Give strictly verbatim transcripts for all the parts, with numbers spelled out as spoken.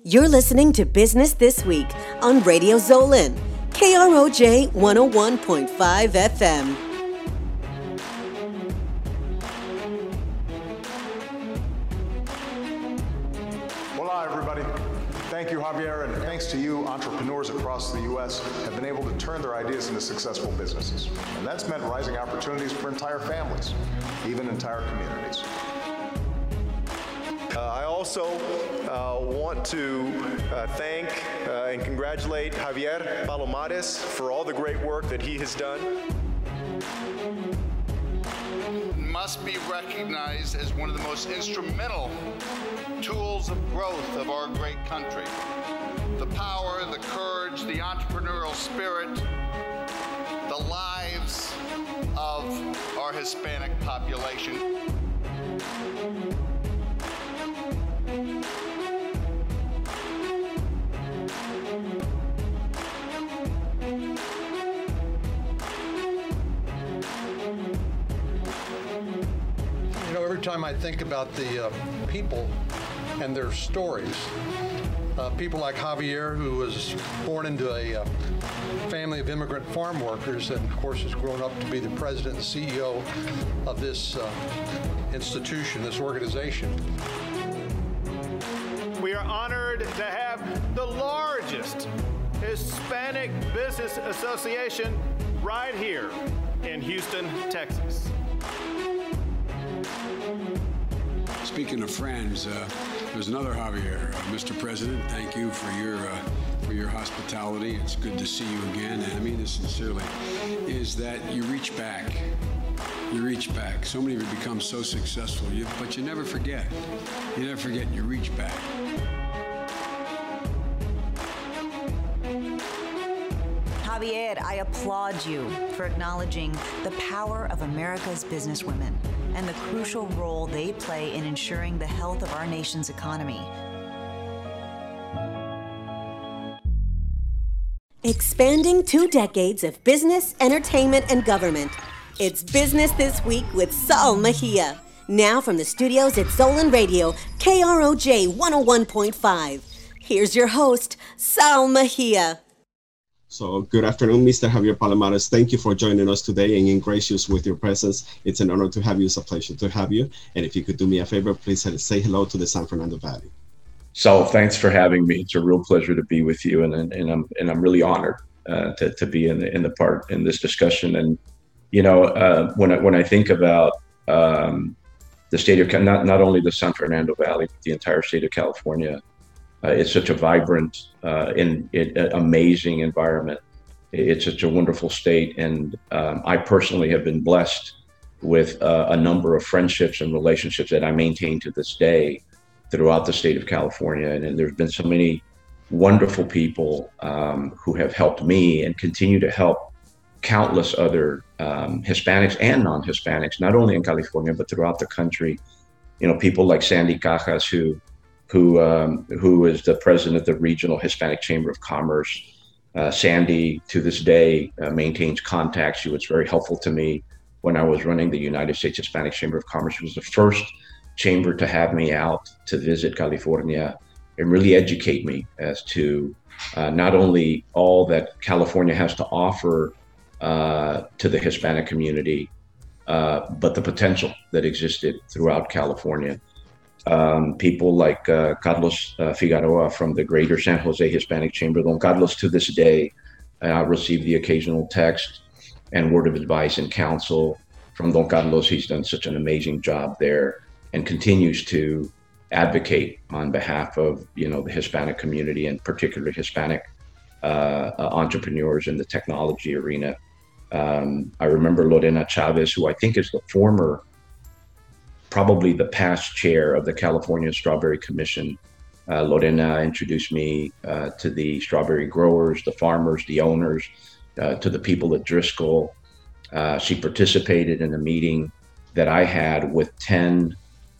You're listening to Business This Week on Radio Zolan, K R O J one oh one point five F M. Hola, everybody. Thank you, Javier, and thanks to you, entrepreneurs across the U S have been able to turn their ideas into successful businesses. And that's meant rising opportunities for entire families, even entire communities. Uh, I also uh, want to uh, thank uh, and congratulate Javier Palomares for all the great work that he has done. Must be recognized as one of the most instrumental tools of growth of our great country. The power, the courage, the entrepreneurial spirit, the lives of our Hispanic population. You know, every time I think about the uh, people and their stories, uh, people like Javier, who was born into a uh, family of immigrant farm workers and, of course, has grown up to be the president and C E O of this uh, institution, this organization. We are honored to have the largest Hispanic Business Association right here in Houston, Texas. Speaking of friends, uh, there's another Javier. Uh, Mister President, thank you for your uh, for your hospitality. It's good to see you again, and I mean this sincerely, is that you reach back. You reach back. So many of you become so successful, you, but you never forget. You never forget, and you reach back. Javier, I applaud you for acknowledging the power of America's businesswomen and the crucial role they play in ensuring the health of our nation's economy. Expanding two decades of business, entertainment, and government. It's Business This Week with Saul Mejia. Now from the studios at Zolan Radio, K R O J one oh one point five. Here's your host, Saul Mejia. So good afternoon, Mister Javier Palomares. Thank you for joining us today and grace us with your presence. It's an honor to have you. It's a pleasure to have you. And if you could do me a favor, please say hello to the San Fernando Valley. So thanks for having me. It's a real pleasure to be with you, and and, and I'm and I'm really honored uh, to to be in the in the part in this discussion. And you know, uh, when I when I think about um, the state of not not only the San Fernando Valley, but the entire state of California. Uh, it's such a vibrant, uh, in, in, uh, amazing environment. It's such a wonderful state, and um, I personally have been blessed with uh, a number of friendships and relationships that I maintain to this day throughout the state of California. And, and there's been so many wonderful people um, who have helped me and continue to help countless other um, Hispanics and non-Hispanics, not only in California, but throughout the country. You know, people like Sandy Cajas, who who um, who is the president of the Regional Hispanic Chamber of Commerce. Uh, Sandy, to this day, uh, maintains contacts. She was very helpful to me when I was running the United States Hispanic Chamber of Commerce. She was the first chamber to have me out to visit California and really educate me as to uh, not only all that California has to offer uh, to the Hispanic community, uh, but the potential that existed throughout California. Um, people like uh, Carlos uh, Figueroa from the Greater San Jose Hispanic Chamber. Don Carlos, to this day, I uh, receive the occasional text and word of advice and counsel from Don Carlos. He's done such an amazing job there and continues to advocate on behalf of, you know, the Hispanic community, and particularly Hispanic uh, uh, entrepreneurs in the technology arena. Um, I remember Lorena Chavez, who I think is the former probably the past chair of the California Strawberry Commission. Uh, Lorena introduced me uh, to the strawberry growers, the farmers, the owners, uh, to the people at Driscoll. Uh, she participated in a meeting that I had with ten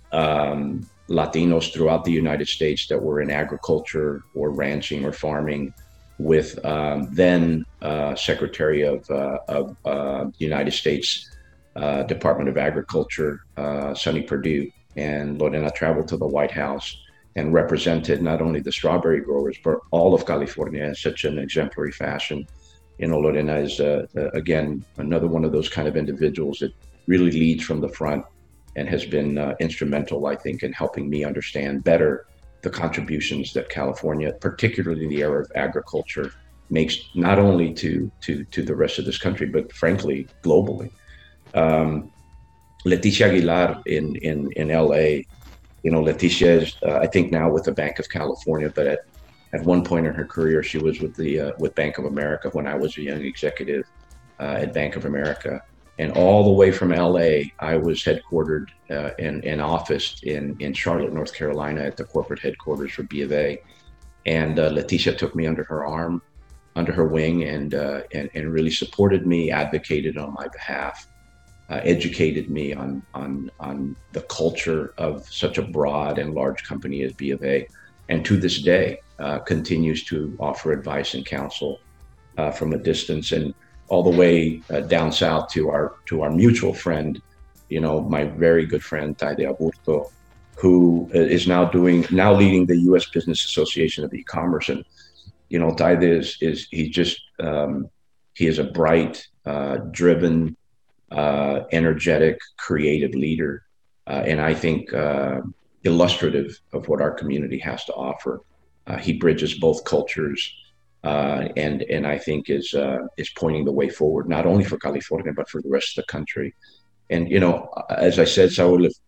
um, Latinos throughout the United States that were in agriculture or ranching or farming with um, then uh, Secretary of, uh, of uh, the United States Uh, Department of Agriculture, uh, Sonny Perdue, and Lorena traveled to the White House and represented not only the strawberry growers, but all of California in such an exemplary fashion. You know, Lorena is, uh, uh, again, another one of those kind of individuals that really leads from the front and has been uh, instrumental, I think, in helping me understand better the contributions that California, particularly in the area of agriculture, makes not only to, to, to the rest of this country, but frankly, globally. Um, Leticia Aguilar in, in, in L A, you know, Leticia is, uh, I think now with the Bank of California, but at, at one point in her career, she was with the uh, with Bank of America when I was a young executive uh, at Bank of America. And all the way from L A, I was headquartered uh, and, and officed in, in Charlotte, North Carolina at the corporate headquarters for B of A. And uh, Leticia took me under her arm, under her wing, and, uh, and, and really supported me, advocated on my behalf. Uh, educated me on, on, on the culture of such a broad and large company as B of A. And to this day, uh, continues to offer advice and counsel uh, from a distance, and all the way uh, down south to our to our mutual friend, you know, my very good friend, Taide Aburto, who is now doing, now leading the U S Business Association of E-Commerce. And, you know, Taide is, is he just, um, he is a bright, uh, driven, Uh, energetic, creative leader, uh, and I think uh, illustrative of what our community has to offer. Uh, he bridges both cultures, uh, and and I think is uh, is pointing the way forward, not only for California but for the rest of the country. And you know, as I said, Saul, if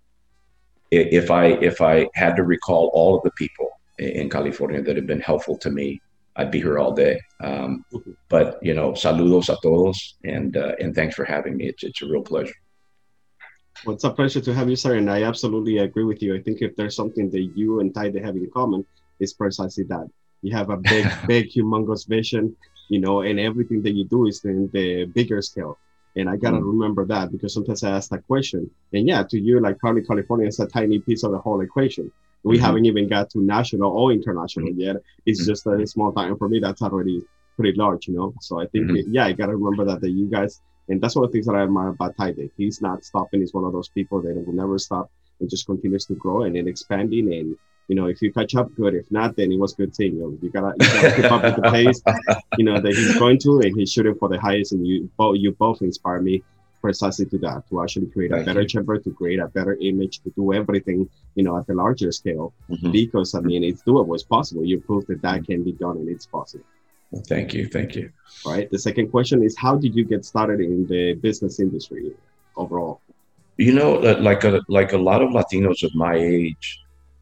if I if I had to recall all of the people in California that have been helpful to me, I'd be here all day. Um, but, you know, saludos a todos, and uh, and thanks for having me. It's, it's a real pleasure. Well, it's a pleasure to have you, sir, and I absolutely agree with you. I think if there's something that you and Taide have in common, it's precisely that. You have a big, big, humongous vision, you know, and everything that you do is in the bigger scale. And I got to mm. remember that, because sometimes I ask that question. And yeah, to you, like probably California is a tiny piece of the whole equation. We mm-hmm. haven't even got to national or international mm-hmm. yet. It's mm-hmm. just a small time. For me, that's already pretty large, you know? So I think, mm-hmm. it, yeah, I got to remember that, that you guys, and that's one of the things that I admire about Taide. He's not stopping. He's one of those people that will never stop and just continues to grow and then expanding. And, you know, if you catch up, good. If not, then it was good seeing you. You gotta, you gotta keep up with the pace, you know, that he's going to, and he's shooting for the highest. And you both, you both inspire me precisely to that, to actually create a Thank better you. chamber, to create a better image, to do everything, you know, at a larger scale. Mm-hmm. Because, I mean, it's doable, it's possible. You prove that that can be done and it's possible. Well, thank you. Thank you. All right. The second question is, how did you get started in the business industry overall? You know, like a, like a lot of Latinos of my age,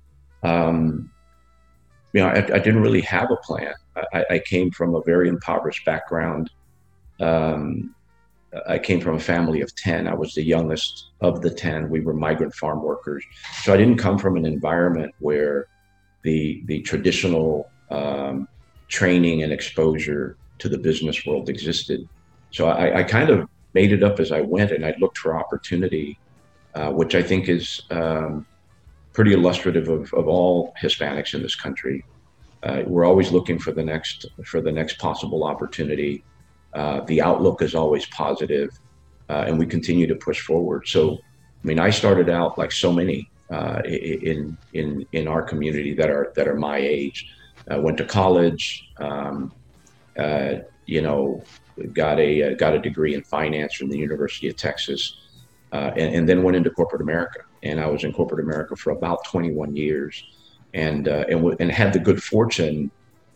um, you know, I, I didn't really have a plan. I, I came from a very impoverished background. Um, I came from a family of ten. I was the youngest of the ten. We were migrant farm workers. So I didn't come from an environment where the, the traditional um, training and exposure to the business world existed. So I, I kind of made it up as I went, and I looked for opportunity, uh, which I think is um, pretty illustrative of, of all Hispanics in this country. Uh, we're always looking for the next, for the next possible opportunity. Uh, the outlook is always positive, uh, and we continue to push forward. So, I mean, I started out like so many uh, in in in our community that are that are my age. I went to college, um, uh, you know, got a got a degree in finance from the University of Texas, uh, and, and then went into corporate America. And I was in corporate America for about twenty-one years, and uh, and w- and had the good fortune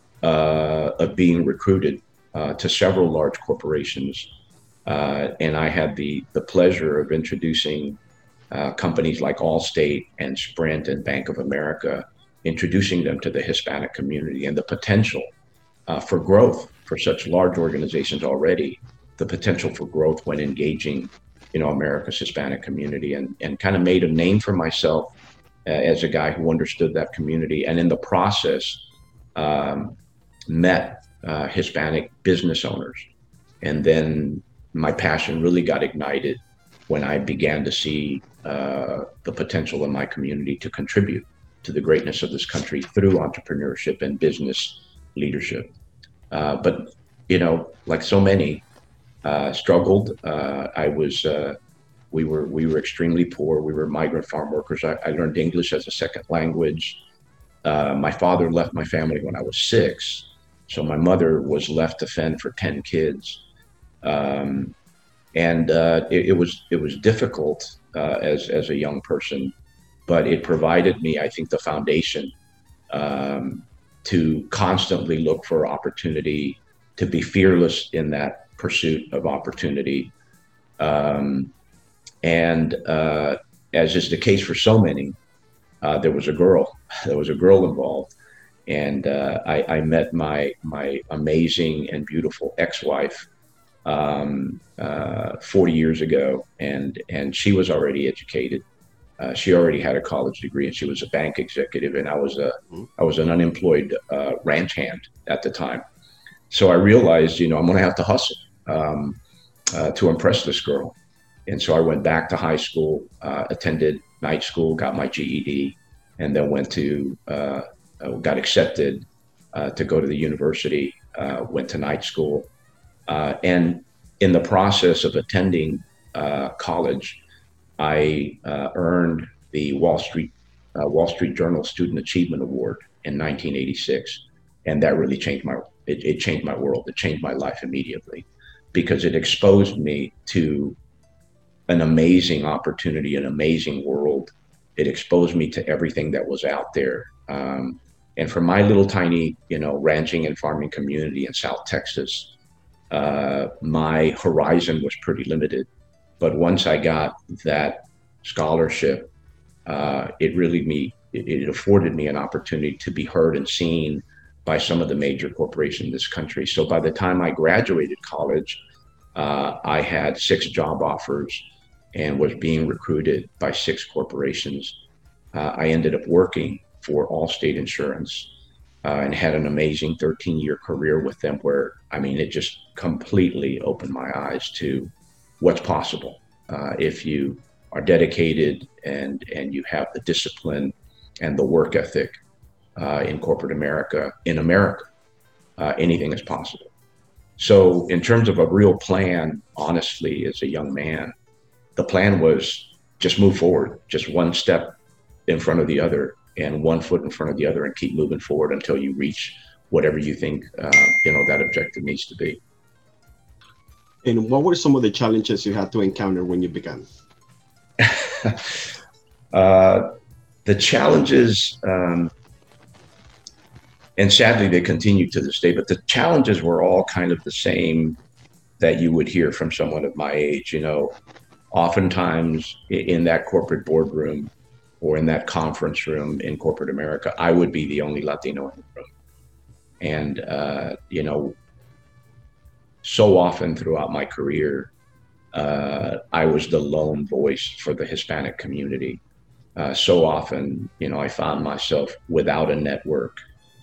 uh, of being recruited Uh, to several large corporations. Uh, and I had the, the pleasure of introducing uh, companies like Allstate and Sprint and Bank of America, introducing them to the Hispanic community, and the potential uh, for growth for such large organizations already, the potential for growth when engaging, you know, America's Hispanic community, and, and kind of made a name for myself uh, as a guy who understood that community. And in the process, um, met Uh, Hispanic business owners. And then my passion really got ignited when I began to see uh, the potential in my community to contribute to the greatness of this country through entrepreneurship and business leadership. Uh, but, you know, like so many, uh, struggled. Uh, I was, uh, we were, we were extremely poor. We were migrant farm workers. I, I learned English as a second language. Uh, my father left my family when I was six, so my mother was left to fend for ten kids, um, and uh, it, it was it was difficult uh, as as a young person, but it provided me, I think, the foundation um, to constantly look for opportunity, to be fearless in that pursuit of opportunity, um, and uh, as is the case for so many. Uh, there was a girl, there was a girl involved. And uh, I, I met my, my amazing and beautiful ex-wife um, uh, forty years ago. And, and she was already educated. Uh, she already had a college degree, and she was a bank executive. And I was a, I was an unemployed uh, ranch hand at the time. So I realized, you know, I'm going to have to hustle um, uh, to impress this girl. And so I went back to high school, uh, attended night school, got my G E D, and then went to, uh, uh, got accepted uh, to go to the university, uh, went to night school. Uh, and in the process of attending uh, college, I uh, earned the Wall Street, uh, Wall Street Journal Student Achievement Award in nineteen eighty-six. And that really changed my, it, it changed my world. It changed my life immediately, because it exposed me to an amazing opportunity, an amazing world. It exposed me to everything that was out there. Um, and for my little tiny, you know, ranching and farming community in South Texas, uh, my horizon was pretty limited. But once I got that scholarship, uh, it really me, it, it afforded me an opportunity to be heard and seen by some of the major corporations in this country. So by the time I graduated college, uh, I had six job offers and was being recruited by six corporations. Uh, I ended up working for Allstate Insurance uh, and had an amazing thirteen year career with them where, I mean, it just completely opened my eyes to what's possible uh, if you are dedicated and, and you have the discipline and the work ethic uh, in corporate America. In America, uh, anything is possible. So in terms of a real plan, honestly, as a young man, the plan was just move forward, just one step in front of the other and one foot in front of the other, and keep moving forward until you reach whatever you think, uh, you know, that objective needs to be. And what were some of the challenges you had to encounter when you began? uh, the challenges, um, and sadly they continue to this day, but the challenges were all kind of the same that you would hear from someone of my age. You know, oftentimes in that corporate boardroom or in that conference room in corporate America, I would be the only Latino in the room. And, uh, you know, so often throughout my career, uh, I was the lone voice for the Hispanic community. Uh, so often, you know, I found myself without a network.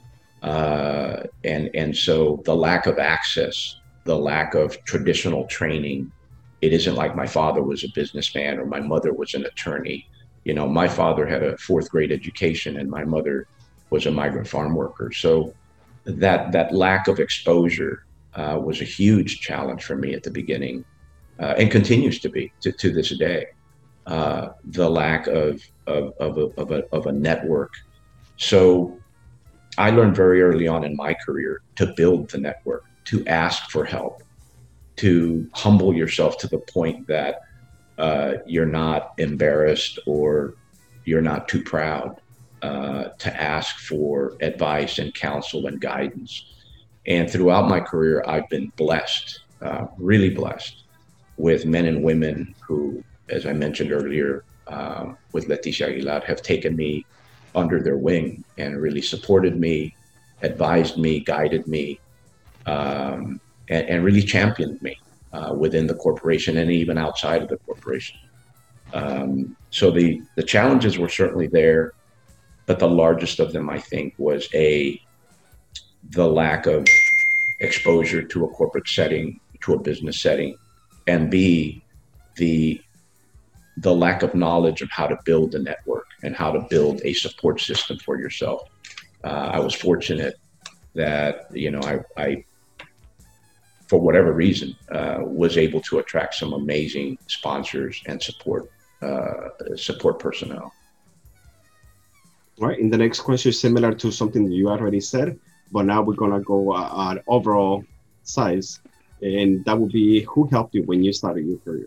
Uh, and, and so the lack of access, the lack of traditional training, it isn't like my father was a businessman or my mother was an attorney. You know, my father had a fourth grade education and my mother was a migrant farm worker. So that, that lack of exposure uh, was a huge challenge for me at the beginning uh, and continues to be to, to this day. Uh, the lack of, of, of, a, of, a, of a network. So I learned very early on in my career to build the network, to ask for help, to humble yourself to the point that uh, you're not embarrassed or you're not too proud uh, to ask for advice and counsel and guidance. And throughout my career, I've been blessed, uh, really blessed, with men and women who, as I mentioned earlier, um, with Leticia Aguilar, have taken me under their wing and really supported me, advised me, guided me, um, and, and really championed me uh, within the corporation and even outside of the corporation. Um, so the, the challenges were certainly there, but the largest of them, I think, was A, the lack of exposure to a corporate setting, to a business setting, and B, the the lack of knowledge of how to build a network and how to build a support system for yourself. Uh, I was fortunate that, you know, I, I for whatever reason, uh, was able to attract some amazing sponsors and support uh, support personnel. All right. And the next question is similar to something that you already said, but now we're gonna go uh, at overall size, and that would be who helped you when you started your career.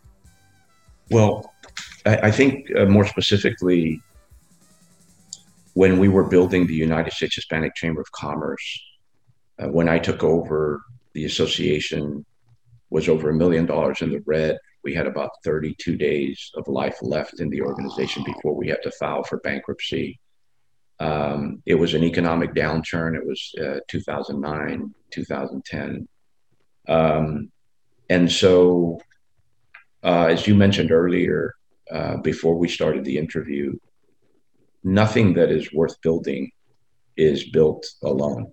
Well, I, I think uh, more specifically, when we were building the United States Hispanic Chamber of Commerce, uh, when I took over, the association was over a million dollars in the red. We had about thirty-two days of life left in the organization before we had to file for bankruptcy. Um, it was an economic downturn. It was uh, two thousand nine, two thousand ten. Um, and so, uh, as you mentioned earlier, uh, before we started the interview, nothing that is worth building is built alone.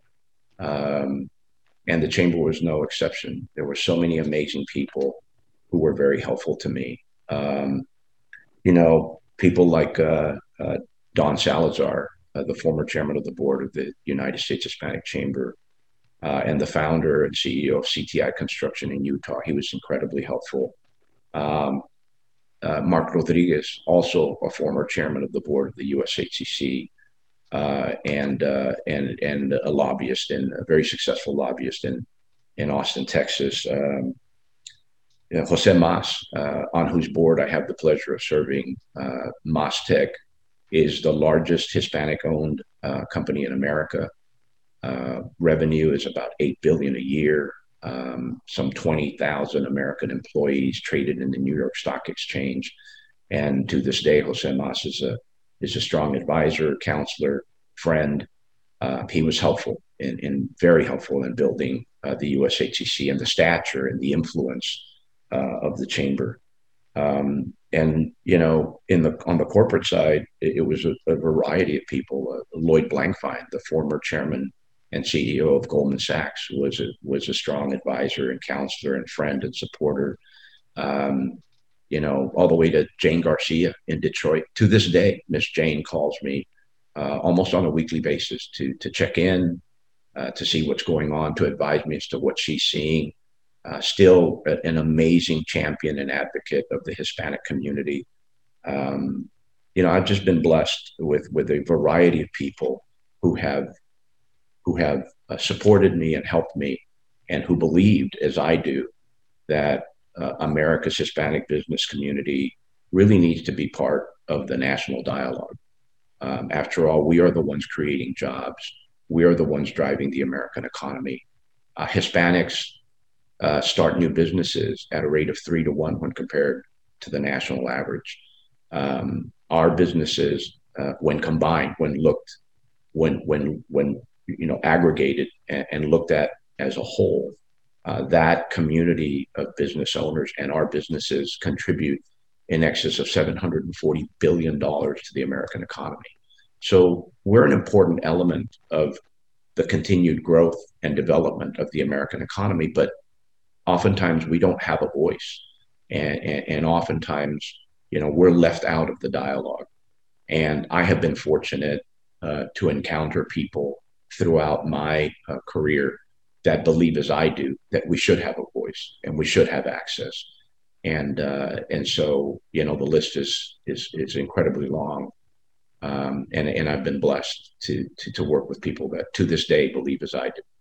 Um, and the chamber was no exception. There were so many amazing people who were very helpful to me. Um, you know, people like uh, uh, Don Salazar, uh, the former chairman of the board of the United States Hispanic Chamber, uh, and the founder and C E O of C T I Construction in Utah. He was incredibly helpful. Um, uh, Mark Rodriguez, also a former chairman of the board of the U S H C C, uh, and uh, and and a lobbyist and a very successful lobbyist in in Austin, Texas. Um, you know, Jose Mas, uh, on whose board I have the pleasure of serving. uh, Mastech is the largest Hispanic-owned uh, company in America. Uh, revenue is about eight billion dollars a year. Um, some twenty thousand American employees traded in the New York Stock Exchange. And to this day, Jose Mas is a, is a strong advisor, counselor, friend. Uh, he was helpful and, and very helpful in building uh, the U S H C C and the stature and the influence uh, of the chamber. Um, and, you know, in the on the corporate side, it, it was a, a variety of people. Uh, Lloyd Blankfein, the former chairman and C E O of Goldman Sachs, was a, was a strong advisor and counselor and friend and supporter. Um, you know, all the way to Jane Garcia in Detroit. To this day, Miss Jane calls me uh, almost on a weekly basis to to check in, uh, to see what's going on, to advise me as to what she's seeing. Uh, still a, an amazing champion and advocate of the Hispanic community. Um, you know, I've just been blessed with with a variety of people who have who have uh, supported me and helped me, and who believed, as I do, that uh, America's Hispanic business community really needs to be part of the national dialogue. Um, after all, we are the ones creating jobs. We are the ones driving the American economy. Uh, Hispanics Uh, start new businesses at a rate of three to one when compared to the national average. Um, our businesses, uh, when combined, when looked, when when when you know aggregated and, and looked at as a whole, uh, that community of business owners and our businesses contribute in excess of seven hundred forty billion dollars to the American economy. So we're an important element of the continued growth and development of the American economy, but oftentimes we don't have a voice, and, and, and oftentimes, you know, we're left out of the dialogue. And I have been fortunate uh, to encounter people throughout my uh, career that believe, as I do, that we should have a voice and we should have access. And uh, and so, you know, the list is is is incredibly long, um, and and I've been blessed to, to to work with people that to this day believe as I do.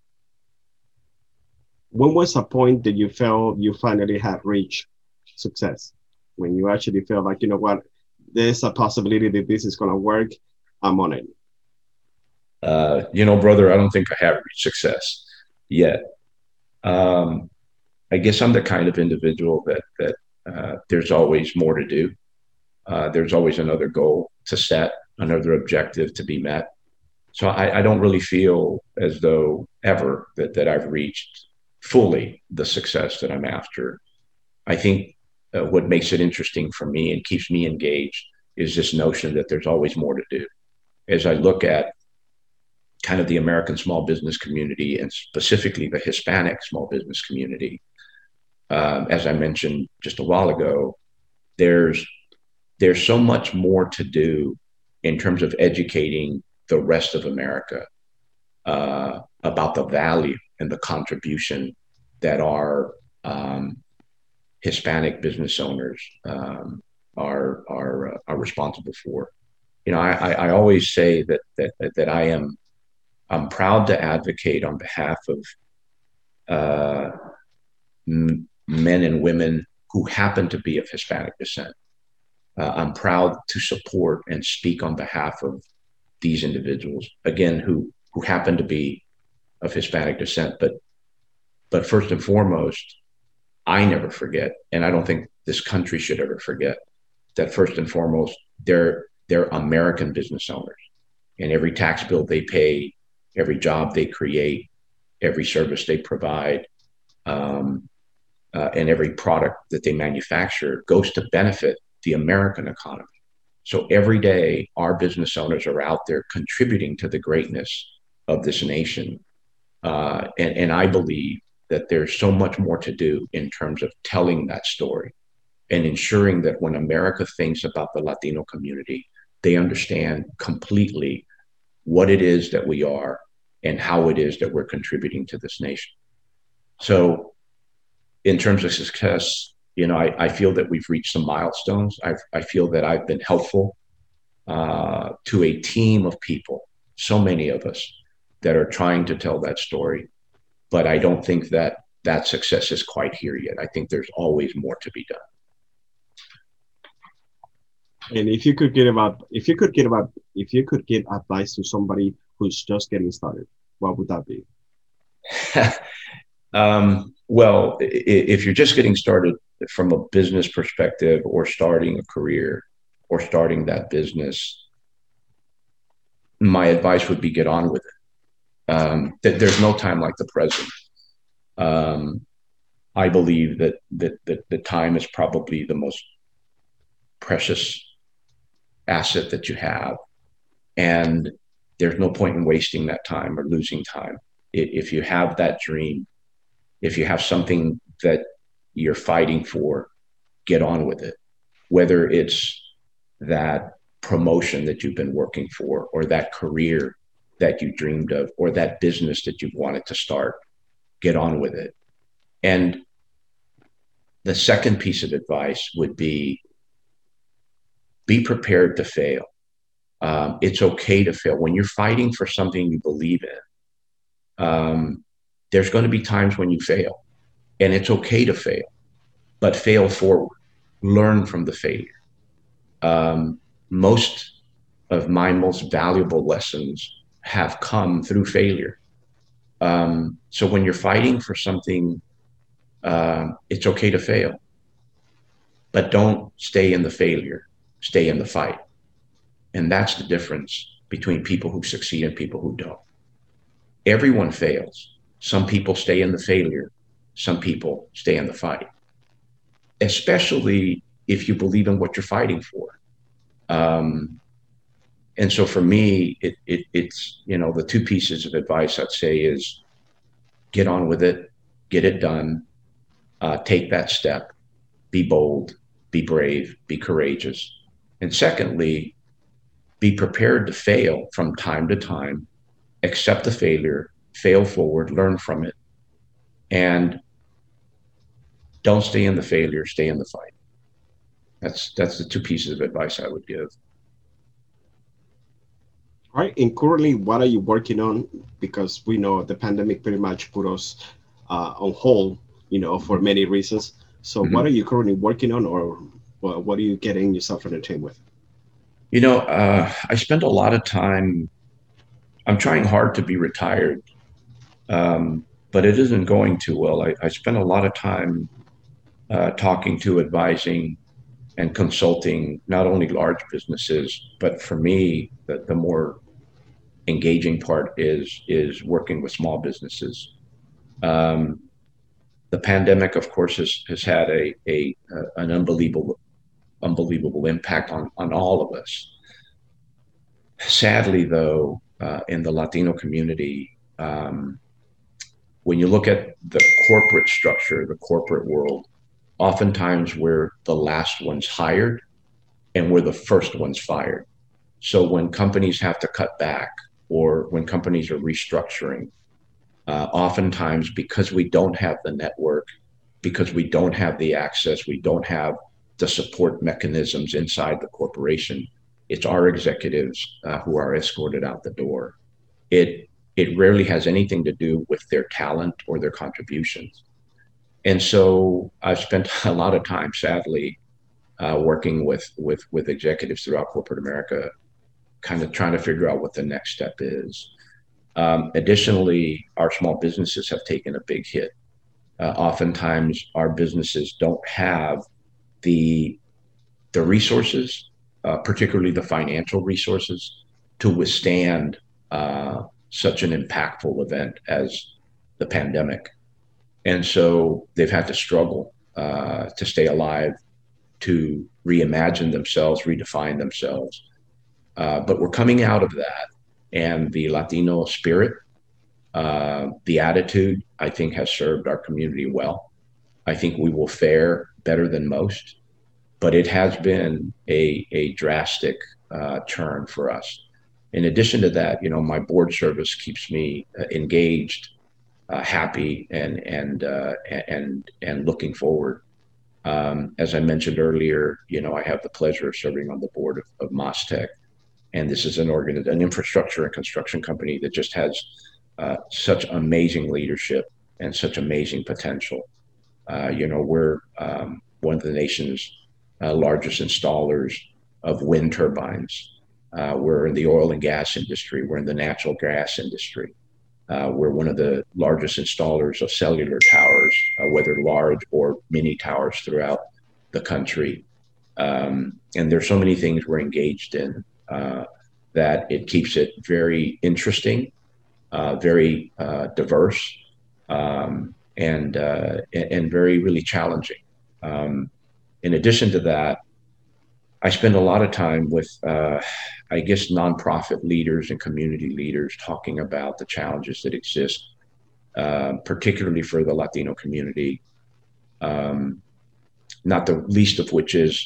When was a point that you felt you finally had reached success? When you actually felt like, you know what, there's a possibility that this is going to work, I'm on it. Uh, you know, brother, I don't think I have reached success yet. Um, I guess I'm the kind of individual that that uh, there's always more to do. Uh, there's always another goal to set, another objective to be met. So I, I don't really feel as though ever that that I've reached fully the success that I'm after. I think uh, what makes it interesting for me and keeps me engaged is this notion that there's always more to do. As I look at kind of the American small business community, and specifically the Hispanic small business community, um, as I mentioned just a while ago, there's there's so much more to do in terms of educating the rest of America uh, about the value and the contribution that our um, Hispanic business owners um, are are uh, are responsible for. you know, I, I, I always say that, that, that I am, I'm proud to advocate on behalf of uh, m- men and women who happen to be of Hispanic descent. Uh, I'm proud to support and speak on behalf of these individuals, again, who, who happen to be of Hispanic descent. But, but first and foremost, I never forget, and I don't think this country should ever forget, that first and foremost, they're, they're American business owners. And every tax bill they pay, every job they create, every service they provide, um, uh, and every product that they manufacture goes to benefit the American economy. So every day, our business owners are out there contributing to the greatness of this nation. Uh, and, and I believe that there's so much more to do in terms of telling that story and ensuring that when America thinks about the Latino community, they understand completely what it is that we are and how it is that we're contributing to this nation. So in terms of success, you know, I, I feel that we've reached some milestones. I, I feel that I've been helpful uh, to a team of people, so many of us that are trying to tell that story. But I don't think that that success is quite here yet. I think there's always more to be done. And if you could give about, if you could give about, if you could give advice to somebody who's just getting started, what would that be? um, well, if you're just getting started from a business perspective, or starting a career, or starting that business, my advice would be get on with it. Um, that there's no time like the present. Um, I believe that that that the time is probably the most precious asset that you have, and there's no point in wasting that time or losing time. If you have that dream, if you have something that you're fighting for, get on with it. Whether it's that promotion that you've been working for, or that career that you dreamed of, or that business that you've wanted to start, get on with it. And the second piece of advice would be, be prepared to fail. Um, it's okay to fail. When you're fighting for something you believe in, um, there's going to be times when you fail, and it's okay to fail, but fail forward, learn from the failure. Um, most of my most valuable lessons have come through failure. Um, so when you're fighting for something, uh, it's okay to fail, but don't stay in the failure, stay in the fight. And that's the difference between people who succeed and people who don't. Everyone fails. Some people stay in the failure. Some people stay in the fight, especially if you believe in what you're fighting for. Um, and so for me, it, it, it's, you know, the two pieces of advice I'd say is get on with it, get it done, uh, take that step, be bold, be brave, be courageous. And secondly, be prepared to fail from time to time, accept the failure, fail forward, learn from it, and don't stay in the failure, stay in the fight. That's that's the two pieces of advice I would give. All right, and currently, what are you working on? Because we know the pandemic pretty much put us uh, on hold, you know, for many reasons. So mm-hmm. What are you currently working on, or what, what are you getting yourself entertained with? You know, uh, I spend a lot of time, I'm trying hard to be retired, um, but it isn't going too well. I, I spend a lot of time uh, talking to, advising, and consulting not only large businesses, but for me, the, the more engaging part is, is working with small businesses. Um, the pandemic, of course, has, has had a, a, a an unbelievable unbelievable impact on, on all of us. Sadly, though, uh, in the Latino community, um, when you look at the corporate structure, the corporate world, oftentimes we're the last ones hired and we're the first ones fired. So when companies have to cut back, or when companies are restructuring, uh, oftentimes because we don't have the network, because we don't have the access, we don't have the support mechanisms inside the corporation, it's our executives uh, who are escorted out the door. It it rarely has anything to do with their talent or their contributions. And so I've spent a lot of time, sadly, uh, working with with with executives throughout corporate America, kind of trying to figure out what the next step is. Um, additionally, our small businesses have taken a big hit. Uh, oftentimes, our businesses don't have the the resources, uh, particularly the financial resources, to withstand uh, such an impactful event as the pandemic. And so they've had to struggle uh, to stay alive, to reimagine themselves, redefine themselves. Uh, but we're coming out of that. And the Latino spirit, uh, the attitude, I think has served our community well. I think we will fare better than most, but it has been a, a drastic uh, turn for us. In addition to that, you know, my board service keeps me uh, engaged, uh, happy, and and uh, and and looking forward. Um, as I mentioned earlier, you know, I have the pleasure of serving on the board of, of MasTec. And this is an organ, an infrastructure and construction company that just has uh, such amazing leadership and such amazing potential. Uh, you know, we're um, one of the nation's uh, largest installers of wind turbines. Uh, we're in the oil and gas industry. We're in the natural gas industry. Uh, we're one of the largest installers of cellular towers, uh, whether large or mini towers throughout the country. Um, and there's so many things we're engaged in. Uh, that it keeps it very interesting, uh, very uh, diverse, um, and, uh, and very really challenging. Um, in addition to that, I spend a lot of time with, uh, I guess, nonprofit leaders and community leaders talking about the challenges that exist, uh, particularly for the Latino community, um, not the least of which is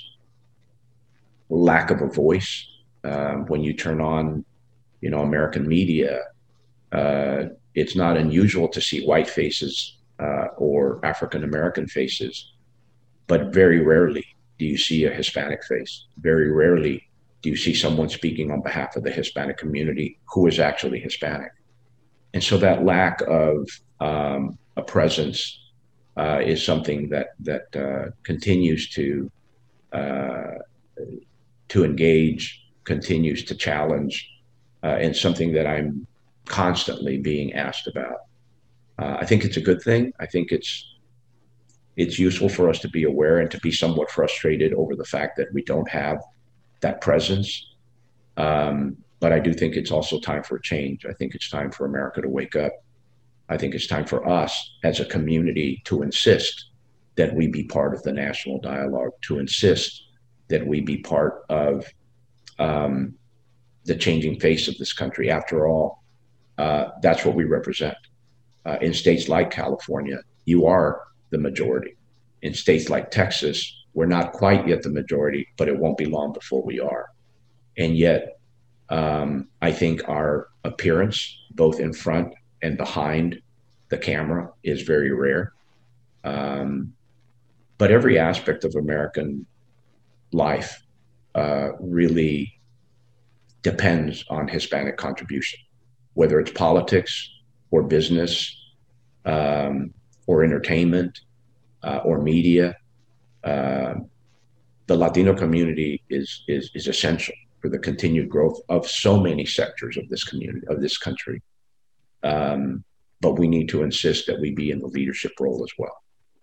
lack of a voice. Uh, when you turn on, you know, American media, uh, it's not unusual to see white faces uh, or African American faces, but very rarely do you see a Hispanic face. Very rarely do you see someone speaking on behalf of the Hispanic community who is actually Hispanic. And so that lack of um, a presence uh, is something that that uh, continues to uh, to engage, continues to challenge, uh, and something that I'm constantly being asked about. Uh, I think it's a good thing. I think it's it's useful for us to be aware and to be somewhat frustrated over the fact that we don't have that presence. Um, but I do think it's also time for a change. I think it's time for America to wake up. I think it's time for us as a community to insist that we be part of the national dialogue, to insist that we be part of um, the changing face of this country. After all, uh, that's what we represent. Uh, in states like California, you are the majority. In states like Texas, we're not quite yet the majority, but it won't be long before we are. And yet, um, I think our appearance, both in front and behind the camera, is very rare. Um, but every aspect of American life uh, really depends on Hispanic contribution, whether it's politics or business um, or entertainment uh, or media. Uh, the Latino community is, is, is essential for the continued growth of so many sectors of this community, of this country. Um, but we need to insist that we be in the leadership role as well.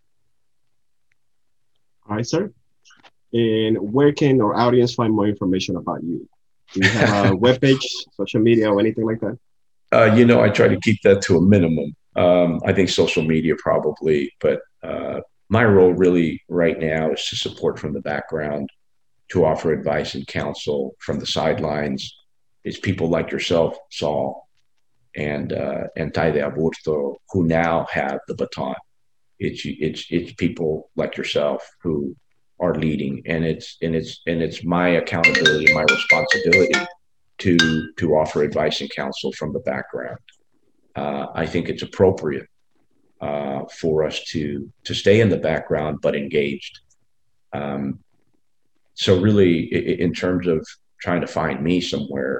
All right, sir. And where can our audience find more information about you? Do you have a webpage, social media, or anything like that? Uh, you know, I try to keep that to a minimum. Um, I think social media probably, but uh, my role really right now is to support from the background, to offer advice and counsel from the sidelines. It's people like yourself, Saul, and uh, and Taide Aburto, who now have the baton. It's it's it's people like yourself who are leading, and it's and it's and it's my accountability, my responsibility to to offer advice and counsel from the background. Uh, I think it's appropriate uh, for us to to stay in the background but engaged. Um, so really, in terms of trying to find me somewhere,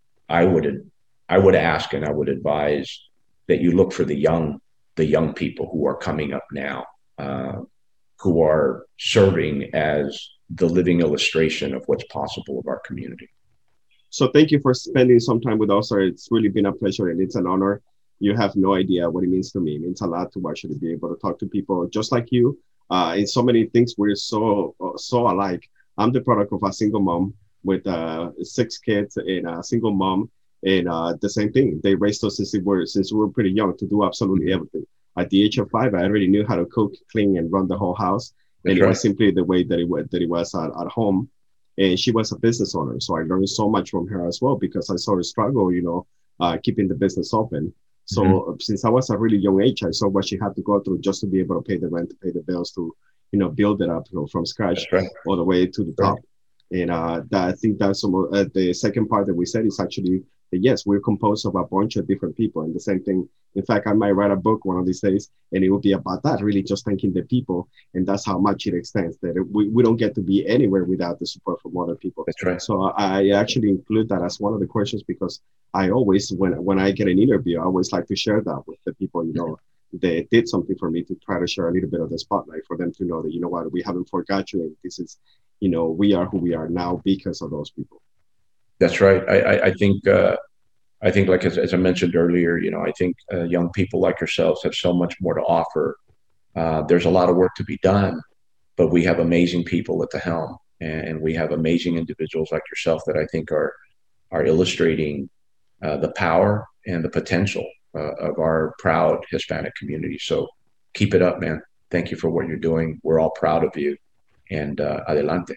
I would I would ask and I would advise that you look for the young the young people who are coming up now, uh, who are serving as the living illustration of what's possible of our community. So thank you for spending some time with us, sir. It's really been a pleasure and it's an honor. You have no idea what it means to me. It means a lot to actually be able to talk to people just like you. Uh, in so many things, we're so so alike. I'm the product of a single mom with uh, six kids and a single mom. And uh, the same thing, they raised us since we were since we were pretty young to do absolutely everything. At the age of five, I already knew how to cook, clean, and run the whole house. And That's it right. was simply the way that it was that it was at, at home. And she was a business owner, so I learned so much from her as well because I saw her struggle, you know, uh, keeping the business open. So mm-hmm. since I was a really young age, I saw what she had to go through just to be able to pay the rent, to pay the bills, to you know build it up you know, from scratch right. all the way to the top. Right. And uh, that, I think that's some, uh, the second part that we said is actually. Yes, we're composed of a bunch of different people and the same thing. In fact, I might write a book one of these days and it will be about that, really just thanking the people. And that's how much it extends, that it, we, we don't get to be anywhere without the support from other people. That's right. So I actually include that as one of the questions because I always, when, when I get an interview, I always like to share that with the people, you know, they did something for me to try to share a little bit of the spotlight for them to know that, you know what, we haven't forgot you. And this is, you know, we are who we are now because of those people. That's right. I, I, I think, uh, I think, like as, as I mentioned earlier, you know, I think uh, young people like yourselves have so much more to offer. Uh, there's a lot of work to be done, but we have amazing people at the helm, and, and we have amazing individuals like yourself that I think are are illustrating uh, the power and the potential uh, of our proud Hispanic community. So keep it up, man. Thank you for what you're doing. We're all proud of you, and uh, adelante.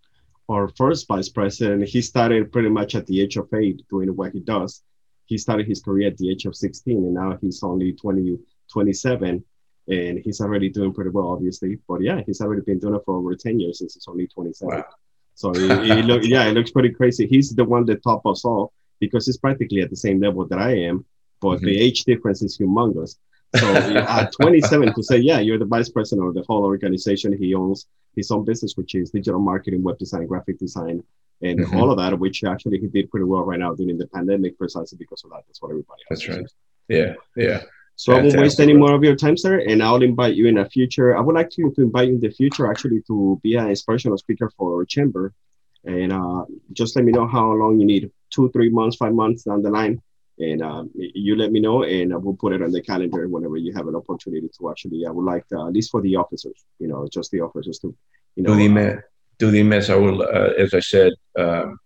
Our first vice president, he started pretty much at the age of eight doing what he does. He started his career at the age of sixteen, and now he's only twenty, twenty-seven, and he's already doing pretty well, obviously. But yeah, he's already been doing it for over ten years since he's only twenty-seven. Wow. So he, he look, yeah, it looks pretty crazy. He's the one that topped us all because he's practically at the same level that I am, but mm-hmm. the age difference is humongous. So at twenty-seven, to say, yeah, you're the vice president of the whole organization. He owns his own business, which is digital marketing, web design, graphic design, and mm-hmm. all of that, which actually he did pretty well right now during the pandemic, precisely because of that. That's what everybody has. That's right. Yeah, yeah. So Fantastic. I won't waste any more of your time, sir, and I'll invite you in the future. I would like to, to invite you in the future, actually, to be an inspirational speaker for our chamber. And uh, just let me know how long you need, two, three months, five months down the line. And um, you let me know, and we'll put it on the calendar whenever you have an opportunity to actually. I would like, to, at least for the officers, you know, just the officers to, you know. Do the miss. I will, uh, as I said, um,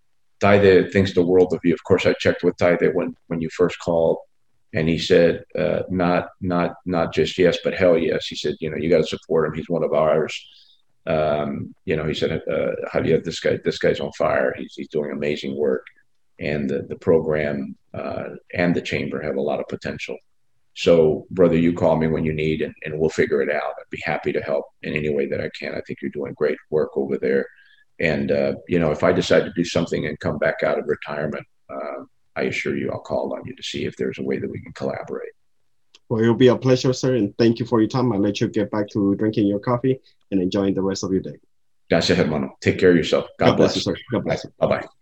Taide thinks the world of you. Of course, I checked with Taide when when you first called, and he said, uh, not not not just yes, but hell yes. He said, you know, you got to support him. He's one of ours. Um, you know, he said, uh, Javier, this guy, this guy's on fire. He's he's doing amazing work. And the, the program uh, and the chamber have a lot of potential. So, brother, you call me when you need, and, and we'll figure it out. I'd be happy to help in any way that I can. I think you're doing great work over there. And, uh, you know, if I decide to do something and come back out of retirement, uh, I assure you I'll call on you to see if there's a way that we can collaborate. Well, it'll be a pleasure, sir. And thank you for your time. I'll let you get back to drinking your coffee and enjoying the rest of your day. Gracias, hermano. Take care of yourself. God, God bless. bless you, sir. God bless you. Bye-bye.